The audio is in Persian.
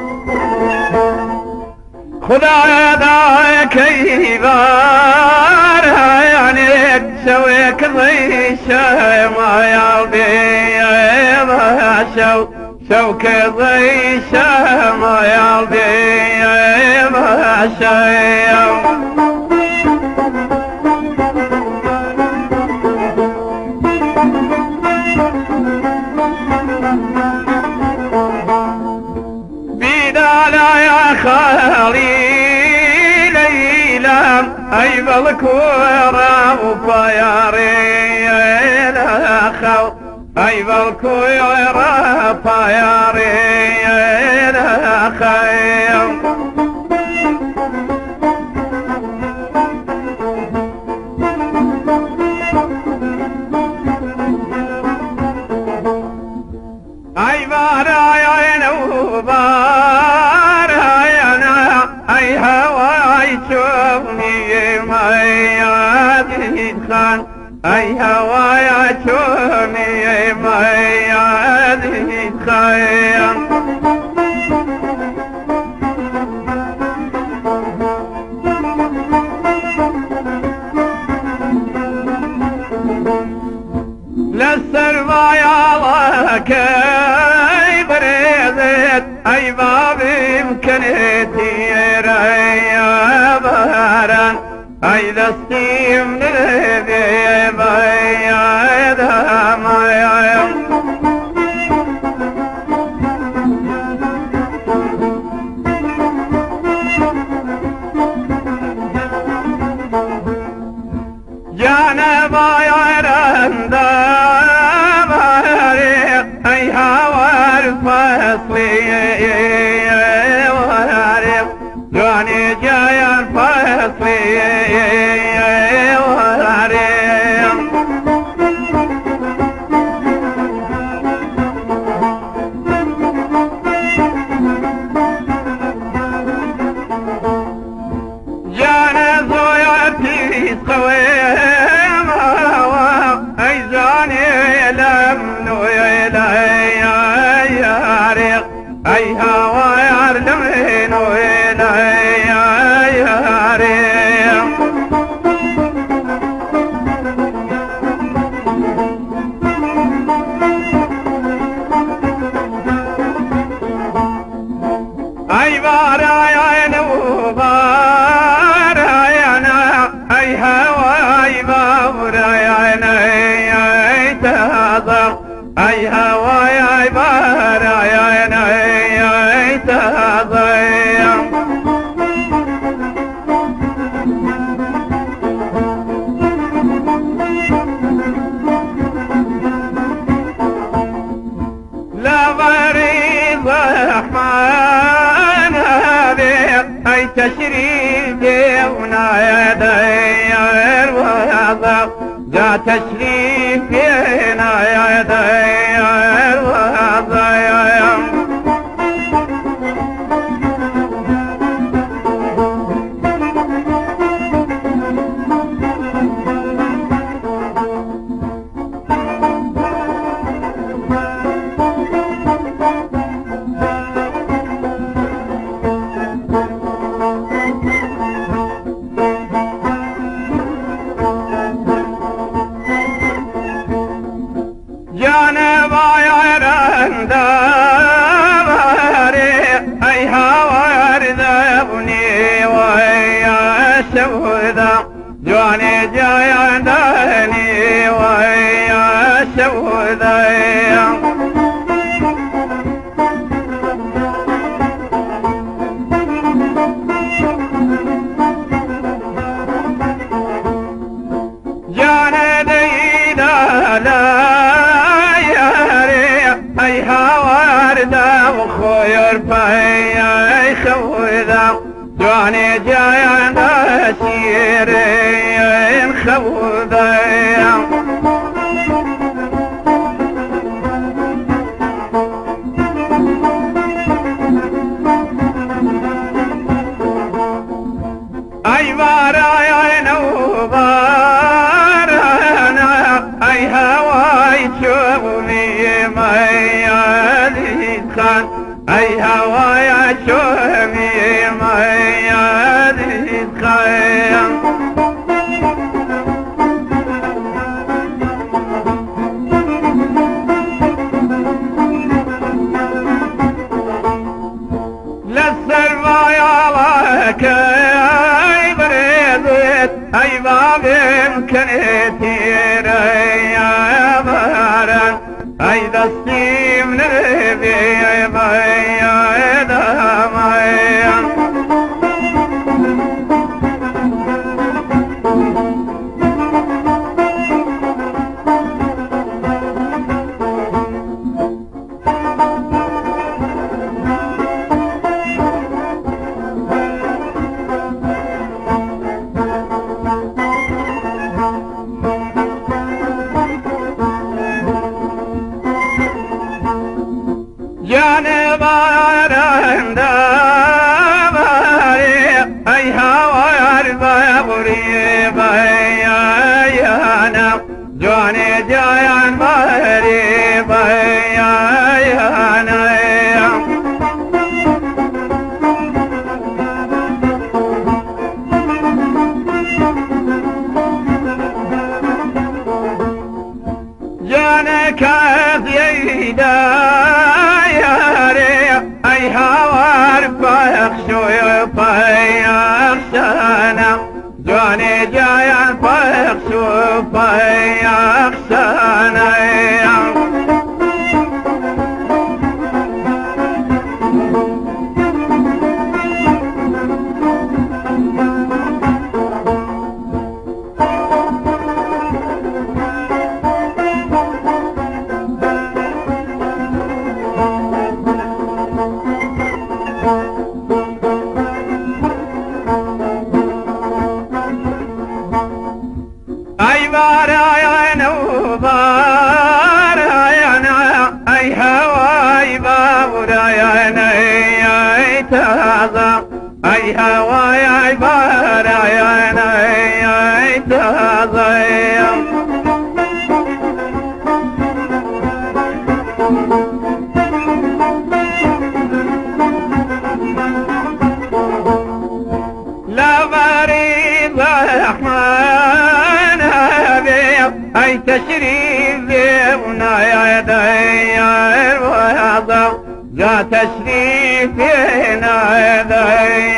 خدا داك يبار يعني سويك ضيشة ما يرضي شوك ضيشة ما يرضي بيدانا يا خالي ليلام اي بالكورة وفياري الاخو اي بالكورة فياري الاخو اي بارا يا نوبار اي هواي شوفني ما يزيد خان اي هواي شوفني ما يزيد خان للسربا يا الله كي بريزت اي باب امكانيتي ريا بهران اي لستي من الذي بياد ما يوم جانا بايران اي هوار فصلي وارق جاني جايان فصلي وارق جانا زوياتي قويم اي جاني لمنو يلي يارق اي هوا يعلمين ويلي يارق اي بارا يا نوبار اي هوا اي بابرا يا تهضر اي هوا يا بارا يا تهضر لا مريض رحمن هذه اي تشريفي ونايدي الوضع جا تشريفي نايدي الوضع جانا بايران داري اي هوار ذابني ويا سودا جاني جايان داني ويا سودا جانا دينا لا اي هوار دا وخير باي اي خوذا جاني جايان سيرين خوذا اي بارا يا نوبار اي هواي شوفني ما يزيد خان أي هوايا شومي ما يدري خيام للسرمايا لك أي بريدت أي باب كنتي يا باران أي دستي من ربي يا دمايا جانب آرند باری ای هوار بابری بیانا جان جایان باری بیانا جان کاز ییدا أي هوار بخشو بيخشانا جاني جايا بخشو بيخشانا أي بارايا وبارايا أي هواي باورايا أي تازا أي هواي بارايا أي تازا لا مريض الرحمن أي تشريف ونايا دايا الوضع جا تشريف نايا دايا